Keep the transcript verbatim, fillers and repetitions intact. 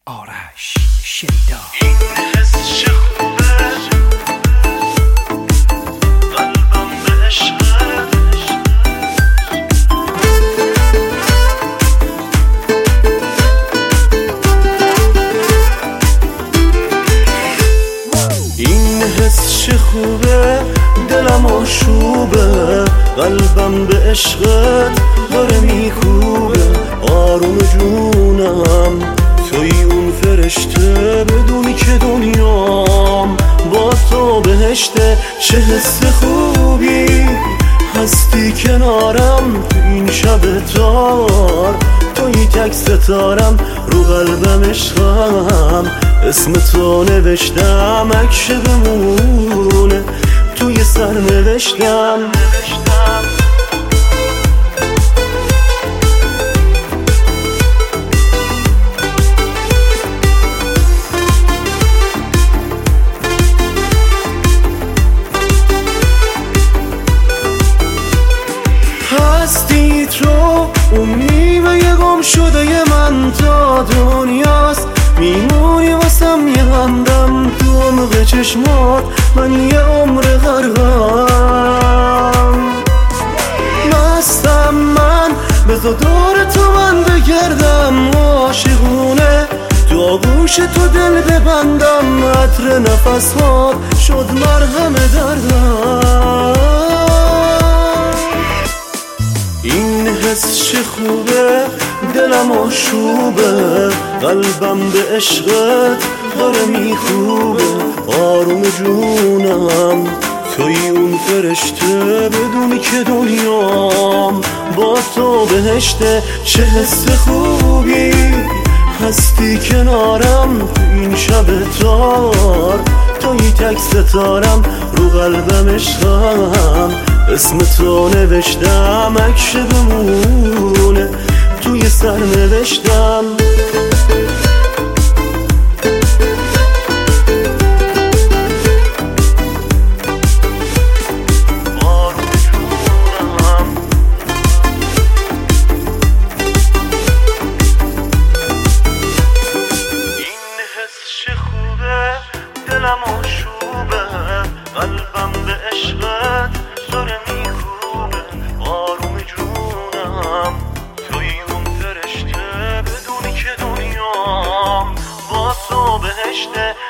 آرش شیدا. این حس چه خوبه، قلبم به عشقت. این حس چه خوبه، دلم آشوبه، قلبم به عشقت داره میکوبه. آروم جونم توی اون فرشته، بدونی که دنیام با تو بهشته. چه حس خوبی هستی کنارم، تو این شب تار توی تک ستارم. رو قلبم عشقم اسم تو نوشتم، عکس بمونه توی سر نوشتم. هستی تو اون نیمه گم شده من، تا دنیاست میمونی واسم یه غندم. تو عمق چشمات من یه عمر غرقم. مستم من بذار دور تو من بگردم، عاشقونه تو آغوش تو دل ببندم. عطر نفسات شد مرهم دردم. این حس چه خوبه، دلم آشوبه، قلبم به عشقت داره میخوبه. آروم جونم توی اون فرشته، بدونی که دنیام با تو بهشته. چه حس خوبی هستی کنارم، تو این شب تار توی تک ستارم. رو قلبم عشقم اسم تو نوشتم، عکس بمونه توی سر نوشتم. این حس چه خوبه، دلم آشوبه، قلبم به عشقت داره میکوبه. آروم جونم توی اون فرشته، بدونی که دنیام با تو بهشته.